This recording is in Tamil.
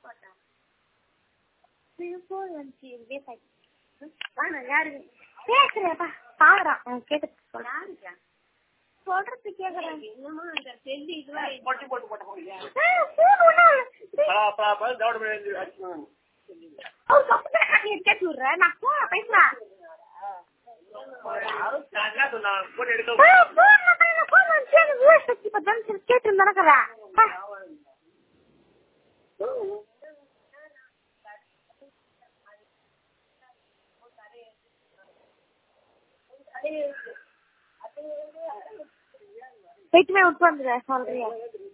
பேசுறேப்பா பாக்குறான் கேட்டு சொல்றது கேக்குறேன். கேட்டு விடுறேன் நான் போன பேசுறேன். கேட்டு நடக்கிறேன். போயிட்டுமே உட்காந்துருக்கேன் சொல்றியா?